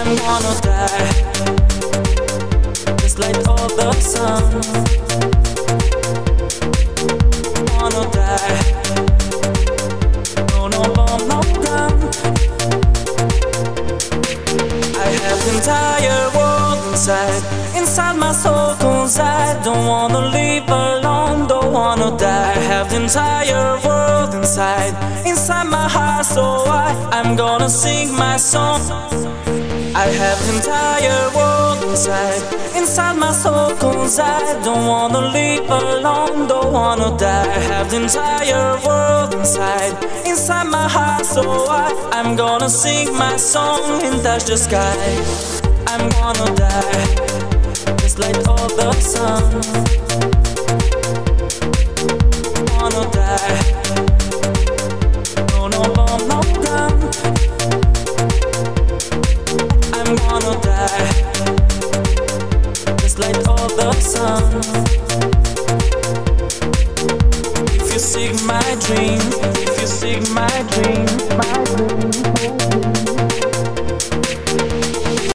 wanna die, just like all the sun. Wanna die, no bomb, no gun. I have the entire world inside my soul, 'cause I don't wanna live alone, don't wanna die. I have the entire world inside my heart, so I'm gonna sing my song. I have the entire world inside my soul, 'cause I don't wanna live alone, don't wanna die. I have the entire world inside my heart, so I'm gonna sing my song and touch the sky. I'm gonna die, just like all the sun. Wanna die, no bomb, no gun. I'm gonna die, just like all the sun. If you seek my dream, if you seek my dream,